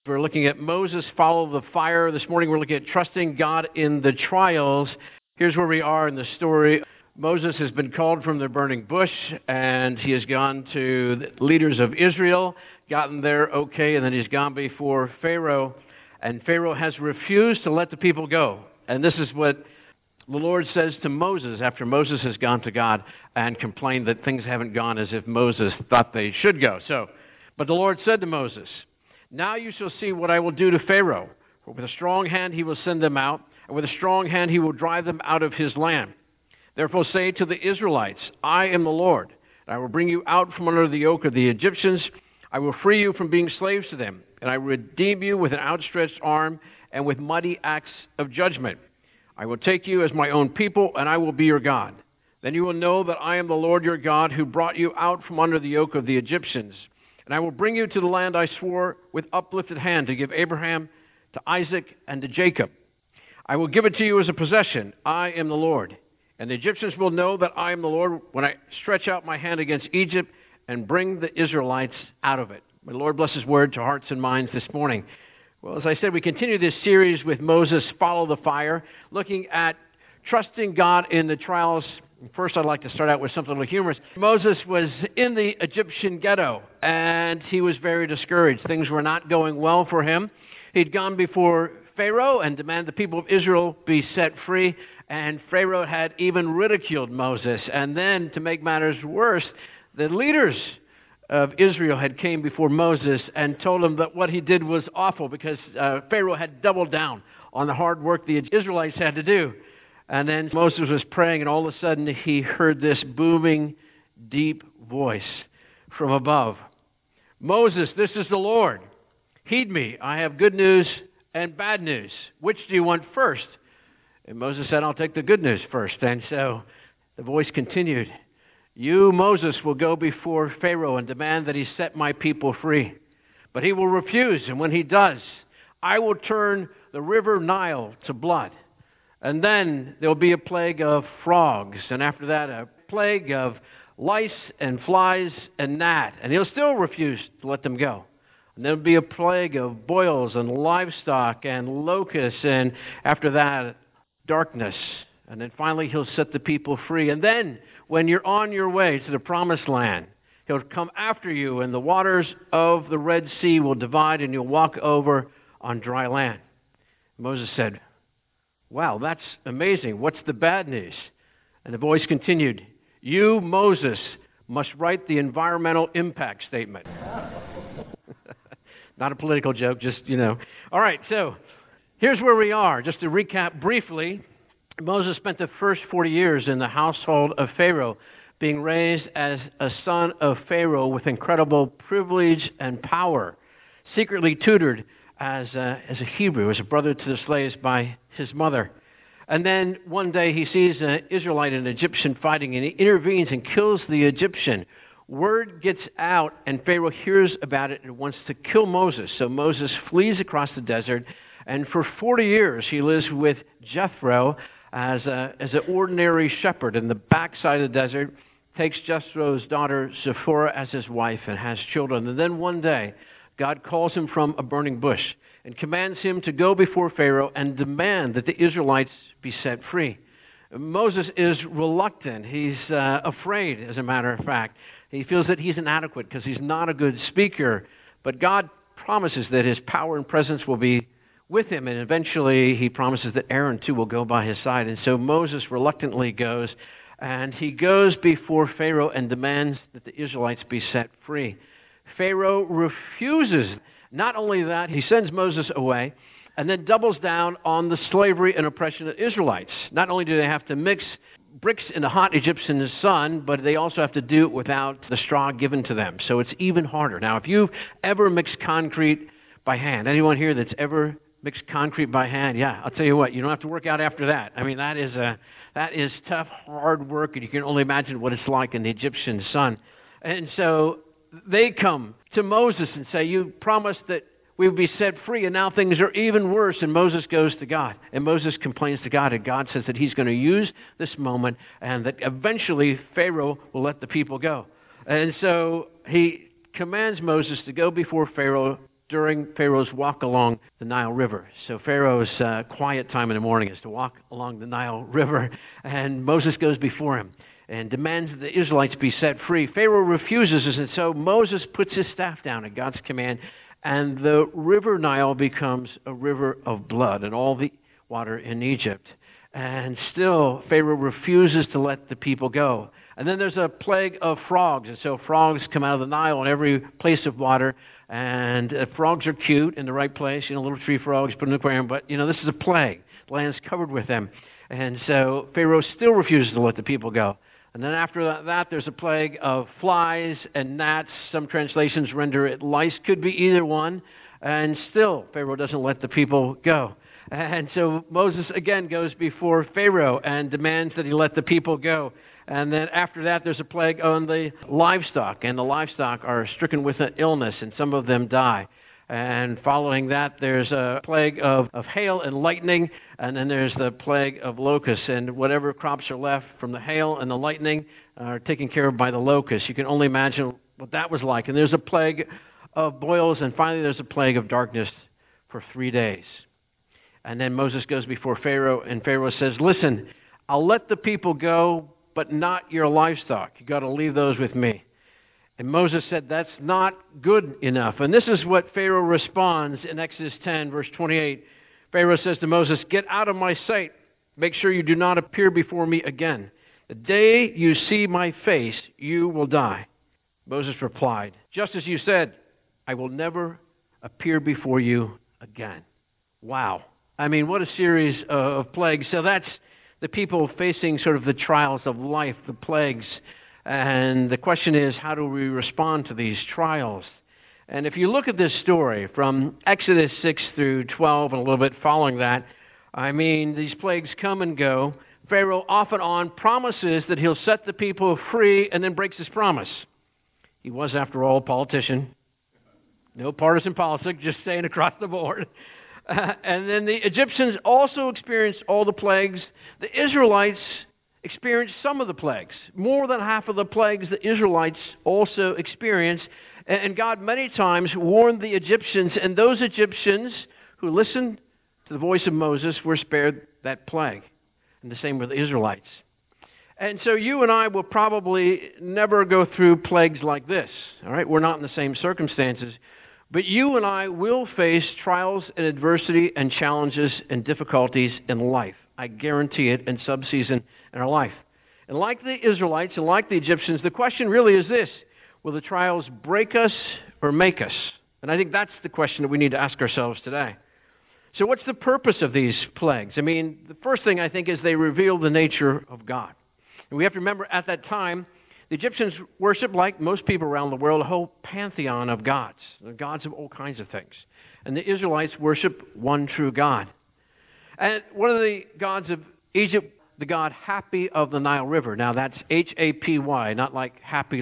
We're looking at Moses, follow the fire. This morning we're looking at trusting God in the trials. Here's where we are in the story. Moses has been called from the burning bush, and he has gone to the leaders of Israel, gotten there okay, and then he's gone before Pharaoh. And Pharaoh has refused to let the people go. And this is what the Lord says to Moses after Moses has gone to God and complained that things haven't gone as if Moses thought they should go. But the Lord said to Moses, "Now you shall see what I will do to Pharaoh. For with a strong hand he will send them out, and with a strong hand he will drive them out of his land. Therefore say to the Israelites, I am the Lord. And I will bring you out from under the yoke of the Egyptians. I will free you from being slaves to them, and I will redeem you with an outstretched arm and with mighty acts of judgment. I will take you as my own people, and I will be your God. Then you will know that I am the Lord your God, who brought you out from under the yoke of the Egyptians. And I will bring you to the land I swore with uplifted hand to give Abraham, to Isaac, and to Jacob. I will give it to you as a possession. I am the Lord. And the Egyptians will know that I am the Lord when I stretch out my hand against Egypt and bring the Israelites out of it." May the Lord bless his word to hearts and minds this morning. Well, as I said, we continue this series with Moses, Follow the Fire, looking at trusting God in the trials. First, I'd like to start out with something a little humorous. Moses was in the Egyptian ghetto, and he was very discouraged. Things were not going well for him. He'd gone before Pharaoh and demanded the people of Israel be set free, and Pharaoh had even ridiculed Moses. And then, to make matters worse, the leaders of Israel had came before Moses and told him that what he did was awful because Pharaoh had doubled down on the hard work the Israelites had to do. And then Moses was praying, and all of a sudden he heard this booming, deep voice from above. "Moses, this is the Lord. Heed me. I have good news and bad news. Which do you want first?" And Moses said, "I'll take the good news first." And so the voice continued, "You, Moses, will go before Pharaoh and demand that he set my people free. But he will refuse, and when he does, I will turn the river Nile to blood. And then there will be a plague of frogs, and after that a plague of lice and flies and gnat, and he'll still refuse to let them go. And there will be a plague of boils and livestock and locusts, and after that, darkness. And then finally he'll set the people free. And then, when you're on your way to the promised land, he'll come after you, and the waters of the Red Sea will divide, and you'll walk over on dry land." Moses said, "Wow, that's amazing. What's the bad news?" And the voice continued, "You, Moses, must write the environmental impact statement." Not a political joke, just, All right, so here's where we are. Just to recap briefly, Moses spent the first 40 years in the household of Pharaoh, being raised as a son of Pharaoh with incredible privilege and power, secretly tutored as a Hebrew, as a brother to the slaves by his mother. And then one day he sees an Israelite and an Egyptian fighting, and he intervenes and kills the Egyptian. Word gets out, and Pharaoh hears about it and wants to kill Moses. So Moses flees across the desert, and for 40 years he lives with Jethro as an ordinary shepherd in the backside of the desert, takes Jethro's daughter Zipporah as his wife and has children. And then one day, God calls him from a burning bush and commands him to go before Pharaoh and demand that the Israelites be set free. Moses is reluctant. He's afraid, as a matter of fact. He feels that he's inadequate because he's not a good speaker. But God promises that his power and presence will be with him, and eventually he promises that Aaron too will go by his side. And so Moses reluctantly goes, and he goes before Pharaoh and demands that the Israelites be set free. Pharaoh refuses. Not only that, he sends Moses away and then doubles down on the slavery and oppression of Israelites. Not only do they have to mix bricks in the hot Egyptian sun, but they also have to do it without the straw given to them. So it's even harder. Now, if you've ever mixed concrete by hand, anyone here that's ever mixed concrete by hand, yeah, I'll tell you what, you don't have to work out after that. I mean, that is tough, hard work, and you can only imagine what it's like in the Egyptian sun. And so they come to Moses and say, "You promised that we would be set free, and now things are even worse." And Moses goes to God, and Moses complains to God, and God says that he's going to use this moment and that eventually Pharaoh will let the people go. And so he commands Moses to go before Pharaoh during Pharaoh's walk along the Nile River. So Pharaoh's quiet time in the morning is to walk along the Nile River, and Moses goes before him and demands that the Israelites be set free. Pharaoh refuses, and so Moses puts his staff down at God's command, and the river Nile becomes a river of blood and all the water in Egypt. And still, Pharaoh refuses to let the people go. And then there's a plague of frogs. And so frogs come out of the Nile in every place of water. And frogs are cute in the right place. Little tree frogs, put in the aquarium. But, this is a plague. The land's covered with them. And so Pharaoh still refuses to let the people go. And then after that, there's a plague of flies and gnats. Some translations render it lice. Could be either one. And still, Pharaoh doesn't let the people go. And so Moses again goes before Pharaoh and demands that he let the people go. And then after that, there's a plague on the livestock. And the livestock are stricken with an illness, and some of them die. And following that, there's a plague of hail and lightning. And then there's the plague of locusts. And whatever crops are left from the hail and the lightning are taken care of by the locusts. You can only imagine what that was like. And there's a plague of boils. And finally, there's a plague of darkness for 3 days. And then Moses goes before Pharaoh, and Pharaoh says, listen, I'll let the people go, but not your livestock. You got to leave those with me. And Moses said, that's not good enough. And this is what Pharaoh responds in Exodus 10, verse 28. Pharaoh says to Moses, get out of my sight. Make sure you do not appear before me again. The day you see my face, you will die. Moses replied, just as you said, I will never appear before you again. Wow. I mean, what a series of plagues. So that's the people facing sort of the trials of life, the plagues. And the question is, how do we respond to these trials? And if you look at this story from Exodus 6 through 12 and a little bit following that, I mean, these plagues come and go. Pharaoh off and on promises that he'll set the people free and then breaks his promise. He was, after all, a politician. No partisan politics, just saying across the board. And then the Egyptians also experienced all the plagues. The Israelites experienced some of the plagues. More than half of the plagues the Israelites also experienced. And God many times warned the Egyptians, and those Egyptians who listened to the voice of Moses were spared that plague. And the same with the Israelites. And so you and I will probably never go through plagues like this. All right, we're not in the same circumstances. But you and I will face trials and adversity and challenges and difficulties in life. I guarantee it, in some season in our life. And like the Israelites and like the Egyptians, the question really is this: will the trials break us or make us? And I think that's the question that we need to ask ourselves today. So what's the purpose of these plagues? I mean, the first thing I think is they reveal the nature of God. And we have to remember at that time, the Egyptians worshiped, like most people around the world, a whole pantheon of gods of all kinds of things. And the Israelites worship one true God. And one of the gods of Egypt, the god Hapi of the Nile River. Now that's H-A-P-Y, not like happy,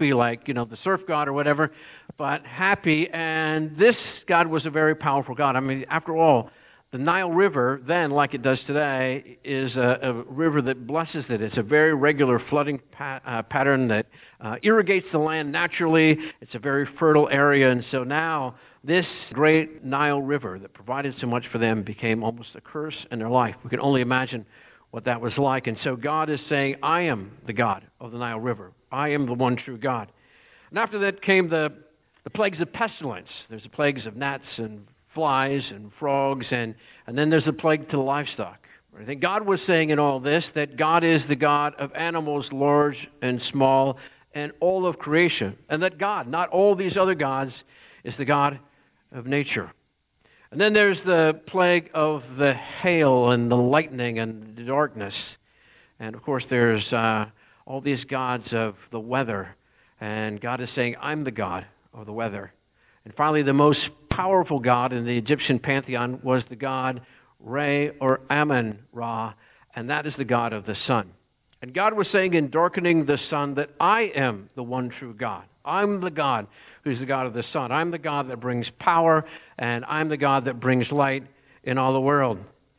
the surf god or whatever, but Hapi. And this god was a very powerful god. I mean, after all, the Nile River, then, like it does today, is a river that blesses it. It's a very regular flooding pattern that irrigates the land naturally. It's a very fertile area. And so now this great Nile River that provided so much for them became almost a curse in their life. We can only imagine what that was like. And so God is saying, I am the God of the Nile River. I am the one true God. And after that came the plagues of pestilence. There's the plagues of gnats and flies and frogs, and then there's a plague to the livestock. I think God was saying in all this that God is the God of animals large and small and all of creation, and that God, not all these other gods, is the God of nature. And then there's the plague of the hail and the lightning and the darkness. And of course there's all these gods of the weather, and God is saying, I'm the God of the weather. And finally, the most powerful god in the Egyptian pantheon was the god Re or Amun-Ra, and that is the god of the sun. And God was saying in darkening the sun that I am the one true God. I'm the God who's the God of the sun. I'm the God that brings power, and I'm the God that brings light in all the world.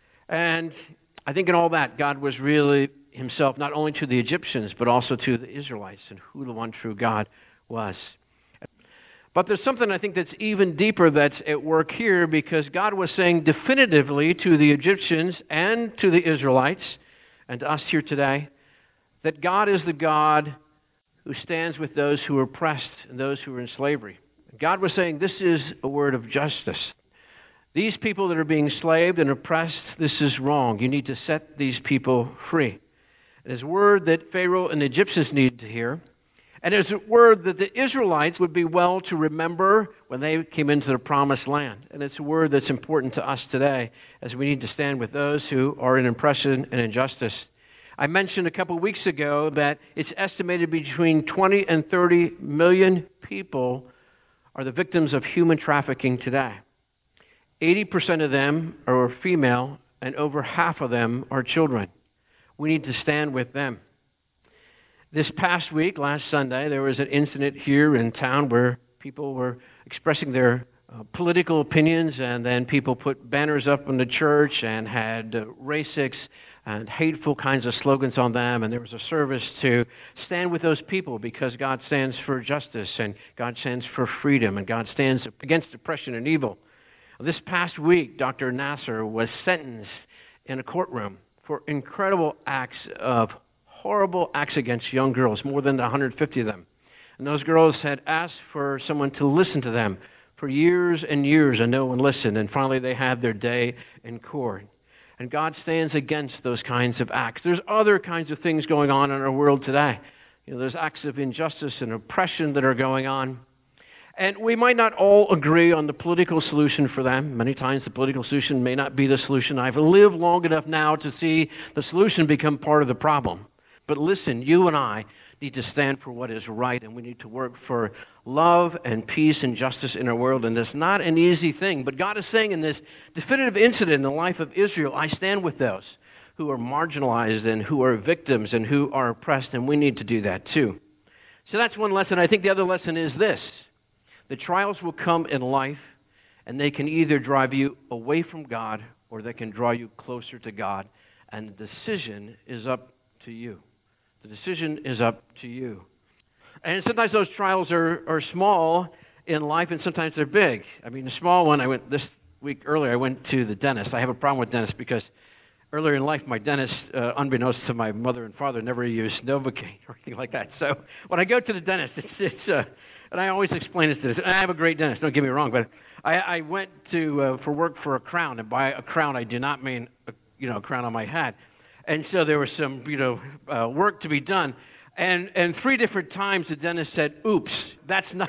And I think in all that, God was really himself not only to the Egyptians, but also to the Israelites and who the one true God was. But there's something I think that's even deeper that's at work here, because God was saying definitively to the Egyptians and to the Israelites and to us here today that God is the God who stands with those who are oppressed and those who are in slavery. God was saying this is a word of justice. These people that are being enslaved and oppressed, this is wrong. You need to set these people free. It is a word that Pharaoh and the Egyptians needed to hear. And it's a word that the Israelites would be well to remember when they came into the promised land. And it's a word that's important to us today, as we need to stand with those who are in oppression and injustice. I mentioned a couple of weeks ago that it's estimated between 20 and 30 million people are the victims of human trafficking today. 80% of them are female, and over half of them are children. We need to stand with them. This past week, last Sunday, there was an incident here in town where people were expressing their political opinions, and then people put banners up in the church and had racist and hateful kinds of slogans on them, and there was a service to stand with those people because God stands for justice, and God stands for freedom, and God stands against oppression and evil. This past week, Dr. Nasser was sentenced in a courtroom for incredible acts of horrible acts against young girls, more than 150 of them. And those girls had asked for someone to listen to them for years and years, and no one listened. And finally, they had their day in court. And God stands against those kinds of acts. There's other kinds of things going on in our world today. There's acts of injustice and oppression that are going on. And we might not all agree on the political solution for them. Many times the political solution may not be the solution. I've lived long enough now to see the solution become part of the problem. But listen, you and I need to stand for what is right, and we need to work for love and peace and justice in our world. And it's not an easy thing. But God is saying in this definitive incident in the life of Israel, I stand with those who are marginalized and who are victims and who are oppressed, and we need to do that too. So that's one lesson. I think the other lesson is this. The trials will come in life, and they can either drive you away from God or they can draw you closer to God. And the decision is up to you. The decision is up to you. And sometimes those trials are small in life, and sometimes they're big. I mean, the small one, I went to the dentist. I have a problem with dentists because earlier in life, my dentist, unbeknownst to my mother and father, never used Novocaine or anything like that. So when I go to the dentist, and I always explain this to this. And I have a great dentist, don't get me wrong, but I went for work for a crown, and by a crown I do not mean a crown on my hat. And so there was some work to be done, and 3 different times the dentist said, "Oops, that's not."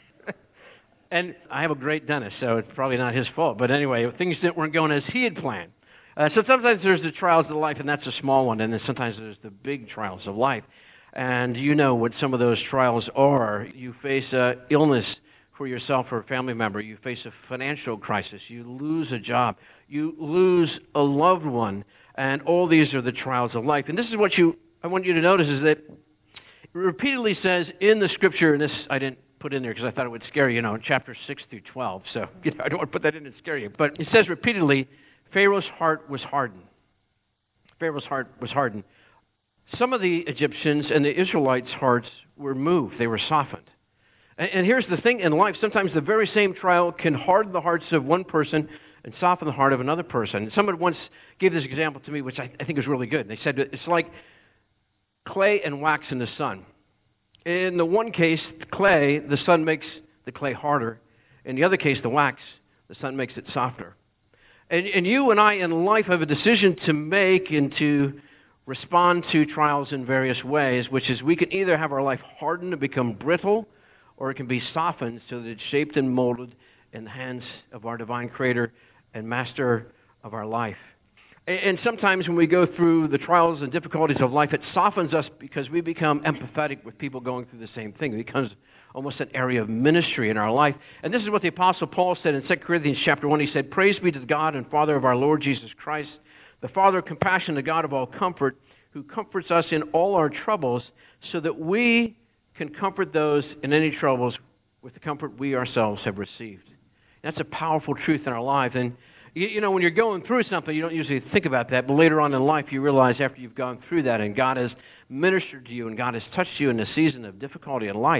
And I have a great dentist, so it's probably not his fault. But anyway, things weren't going as he had planned. So sometimes there's the trials of life, and that's a small one, and then sometimes there's the big trials of life. And you know what some of those trials are. You face illness for yourself or a family member. You face a financial crisis. You lose a job. You lose a loved one. And all these are the trials of life. And this is what I want you to notice is that it repeatedly says in the Scripture, and this I didn't put in there because I thought it would scare you, in chapter 6 through 12. So I don't want to put that in and scare you. But it says repeatedly, Pharaoh's heart was hardened. Pharaoh's heart was hardened. Some of the Egyptians and the Israelites' hearts were moved. They were softened. And here's the thing in life. Sometimes the very same trial can harden the hearts of one person and soften the heart of another person. Someone once gave this example to me, which I think is really good. They said it's like clay and wax in the sun. In the one case, the sun makes the clay harder. In the other case, the wax, the sun makes it softer. And you and I in life have a decision to make and to respond to trials in various ways, which is we can either have our life hardened and become brittle, or it can be softened so that it's shaped and molded in the hands of our divine creator and master of our life. And sometimes when we go through the trials and difficulties of life, it softens us because we become empathetic with people going through the same thing. It becomes almost an area of ministry in our life. And this is what the Apostle Paul said in 2 Corinthians chapter 1. He said, "Praise be to the God and Father of our Lord Jesus Christ, the Father of compassion, the God of all comfort, who comforts us in all our troubles, so that we can comfort those in any troubles with the comfort we ourselves have received." That's a powerful truth in our lives. And when you're going through something, you don't usually think about that, but later on in life you realize after you've gone through that and God has ministered to you and God has touched you in a season of difficulty in life,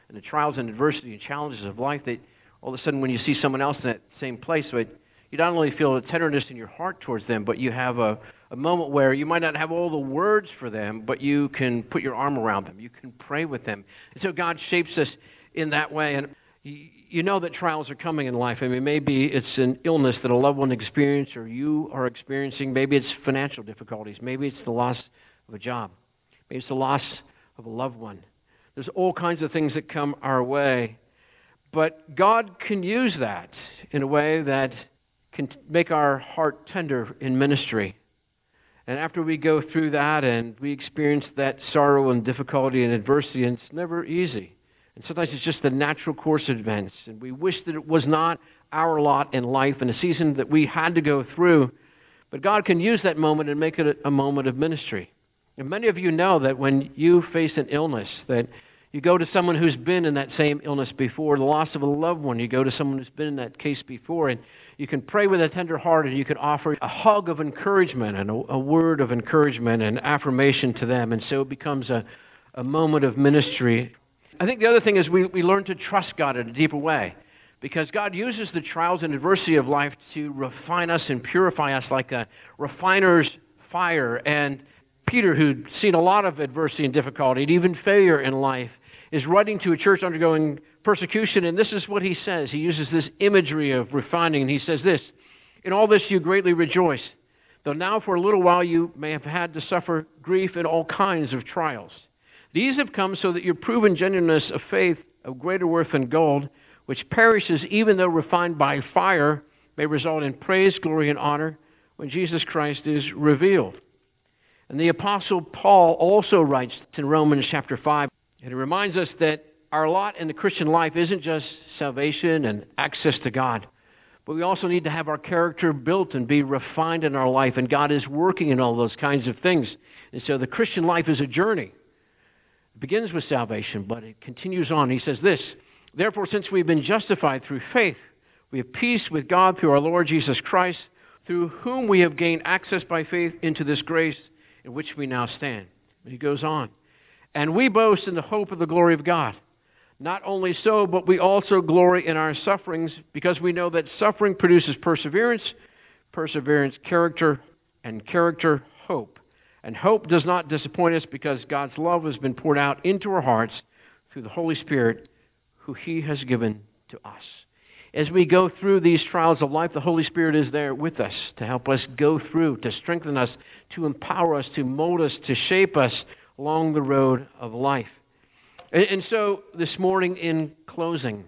and the trials and adversity and challenges of life, that all of a sudden when you see someone else in that same place, you not only feel a tenderness in your heart towards them, but you have a moment where you might not have all the words for them, but you can put your arm around them. You can pray with them. And so God shapes us in that way. And you know that trials are coming in life. I mean, maybe it's an illness that a loved one experienced or you are experiencing. Maybe it's financial difficulties. Maybe it's the loss of a job. Maybe it's the loss of a loved one. There's all kinds of things that come our way. But God can use that in a way that can make our heart tender in ministry. And after we go through that and we experience that sorrow and difficulty and adversity, and it's never easy. And sometimes it's just the natural course of events. And we wish that it was not our lot in life and a season that we had to go through. But God can use that moment and make it a moment of ministry. And many of you know that when you face an illness, that you go to someone who's been in that same illness before, the loss of a loved one, you go to someone who's been in that case before, and you can pray with a tender heart, and you can offer a hug of encouragement and a word of encouragement and affirmation to them. And so it becomes a moment of ministry. I think the other thing is we learn to trust God in a deeper way, because God uses the trials and adversity of life to refine us and purify us like a refiner's fire. And Peter, who'd seen a lot of adversity and difficulty and even failure in life, is writing to a church undergoing persecution, and this is what he says. He uses this imagery of refining, and he says this: "In all this you greatly rejoice, though now for a little while you may have had to suffer grief in all kinds of trials. These have come so that your proven genuineness of faith, of greater worth than gold, which perishes even though refined by fire, may result in praise, glory, and honor when Jesus Christ is revealed." And the Apostle Paul also writes in Romans chapter 5, and it reminds us that our lot in the Christian life isn't just salvation and access to God, but we also need to have our character built and be refined in our life, and God is working in all those kinds of things. And so the Christian life is a journey. It begins with salvation, but it continues on. He says this: "Therefore, since we've been justified through faith, we have peace with God through our Lord Jesus Christ, through whom we have gained access by faith into this grace in which we now stand." And he goes on, "And we boast in the hope of the glory of God. Not only so, but we also glory in our sufferings, because we know that suffering produces perseverance, perseverance, character, and character, hope. And hope does not disappoint us, because God's love has been poured out into our hearts through the Holy Spirit, who He has given to us." As we go through these trials of life, the Holy Spirit is there with us to help us go through, to strengthen us, to empower us, to mold us, to shape us along the road of life. And so this morning, in closing,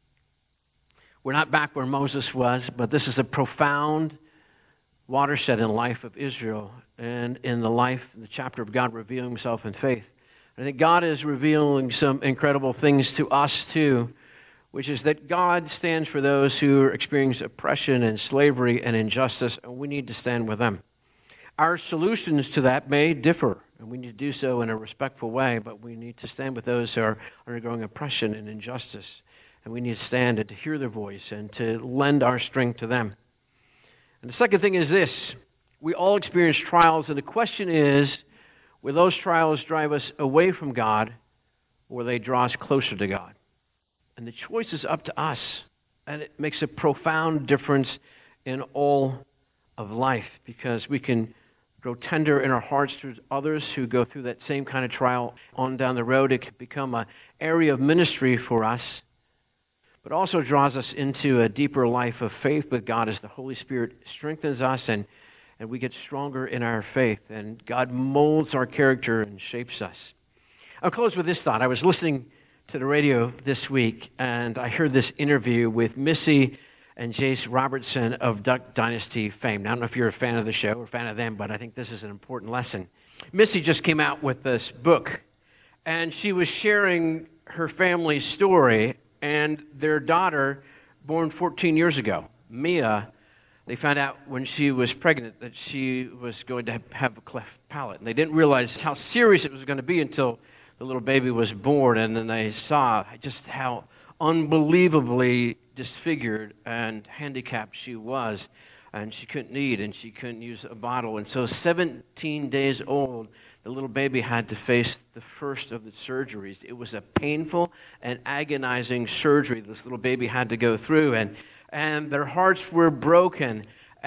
we're not back where Moses was, but this is a profound watershed in the life of Israel and in the chapter of God revealing Himself in faith. I think God is revealing some incredible things to us too, which is that God stands for those who are experiencing oppression and slavery and injustice, and we need to stand with them. Our solutions to that may differ, and we need to do so in a respectful way, but we need to stand with those who are undergoing oppression and injustice, and we need to stand and to hear their voice and to lend our strength to them. And the second thing is this: we all experience trials, and the question is, will those trials drive us away from God, or will they draw us closer to God? And the choice is up to us, and it makes a profound difference in all of life, because we can grow tender in our hearts towards others who go through that same kind of trial on down the road. It can become an area of ministry for us, but also draws us into a deeper life of faith with God as the Holy Spirit strengthens us and we get stronger in our faith, and God molds our character and shapes us. I'll close with this thought. I was listening to the radio this week, and I heard this interview with Missy and Jace Robertson of Duck Dynasty fame. Now, I don't know if you're a fan of the show or a fan of them, but I think this is an important lesson. Missy just came out with this book, and she was sharing her family's story, and their daughter, born 14 years ago, Mia, they found out when she was pregnant that she was going to have a cleft palate. And they didn't realize how serious it was going to be until the little baby was born, and then they saw just how unbelievably disfigured and handicapped she was. and she couldn't eat, and she couldn't use a bottle. And so 17 days old, the little baby had to face the first of the surgeries. It was a painful and agonizing surgery this little baby had to go through, and their hearts were broken.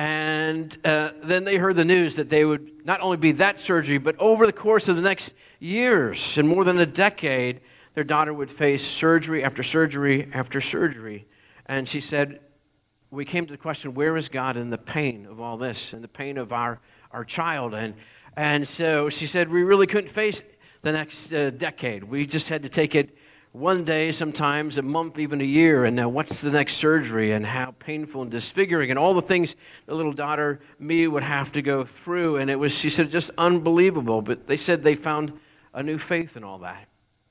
And then they heard the news that they would not only be that surgery, but over the course of the next years, and more than a decade, their daughter would face surgery after surgery after surgery. And she said, we came to the question, where is God in the pain of all this, and the pain of our child? And so she said, we really couldn't face the next decade. We just had to take it one day, sometimes a month, even a year. And now what's the next surgery, and how painful and disfiguring, and all the things the little daughter, Mia, would have to go through. And it was, she said, just unbelievable. But they said they found a new faith in all that.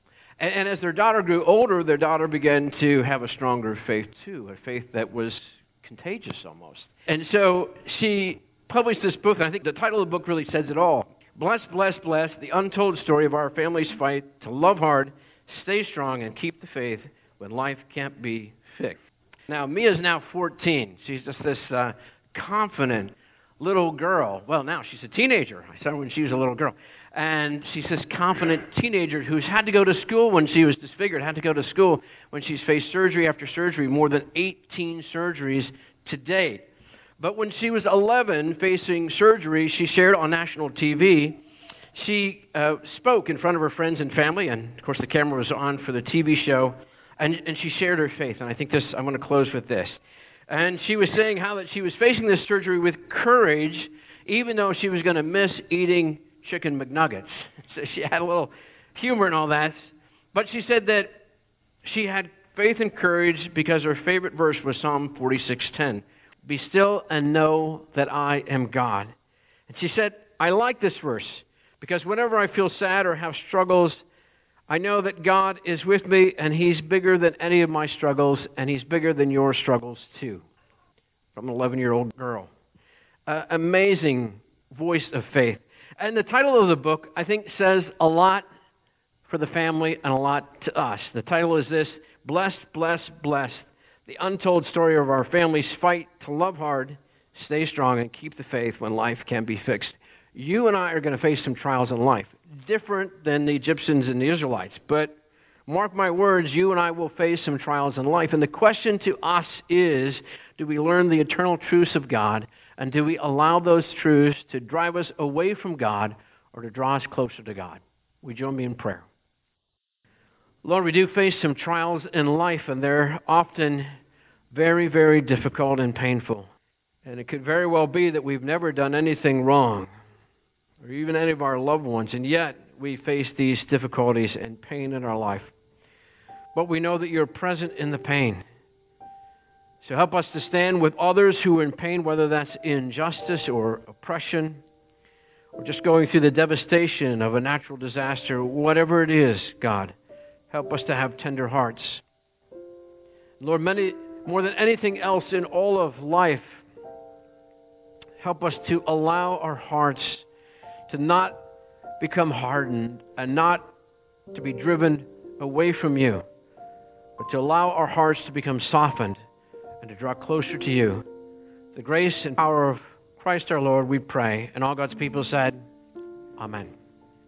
And as their daughter grew older, their daughter began to have a stronger faith too, a faith that was contagious almost. And so she published this book, and I think the title of the book really says it all. Blessed, Blessed, Blessed, the untold story of our family's fight to love hard, stay strong, and keep the faith when life can't be fixed. Now, Mia's now 14. She's just this confident little girl. Well, now she's a teenager. I saw her when she was a little girl. And she's this confident teenager who's had to go to school when she was disfigured, had to go to school when she's faced surgery after surgery, more than 18 surgeries to date. But when she was 11, facing surgery, she shared on national TV. She spoke in front of her friends and family, and of course the camera was on for the TV show, and she shared her faith. And I think I'm going to close with this. And she was saying how that she was facing this surgery with courage, even though she was going to miss eating chicken McNuggets. So she had a little humor and all that. But she said that she had faith and courage because her favorite verse was Psalm 46:10. Be still and know that I am God. And she said, I like this verse because whenever I feel sad or have struggles, I know that God is with me, and He's bigger than any of my struggles, and He's bigger than your struggles too. From an 11-year-old girl. Amazing voice of faith. And the title of the book, I think, says a lot for the family and a lot to us. The title is this, Blessed, Blessed, Blessed, the untold story of our family's fight to love hard, stay strong, and keep the faith when life can be fixed. You and I are going to face some trials in life, different than the Egyptians and the Israelites. But mark my words, you and I will face some trials in life. And the question to us is, do we learn the eternal truths of God, and do we allow those truths to drive us away from God or to draw us closer to God? Will you join me in prayer? Lord, we do face some trials in life, and they're often very, very difficult and painful. And it could very well be that we've never done anything wrong, or even any of our loved ones, and yet we face these difficulties and pain in our life. But we know that you're present in the pain. So help us to stand with others who are in pain, whether that's injustice or oppression, or just going through the devastation of a natural disaster, whatever it is, God. Help us to have tender hearts. Lord, more than anything else in all of life, help us to allow our hearts to not become hardened and not to be driven away from you, but to allow our hearts to become softened and to draw closer to you. The grace and power of Christ our Lord, we pray. And all God's people said, Amen.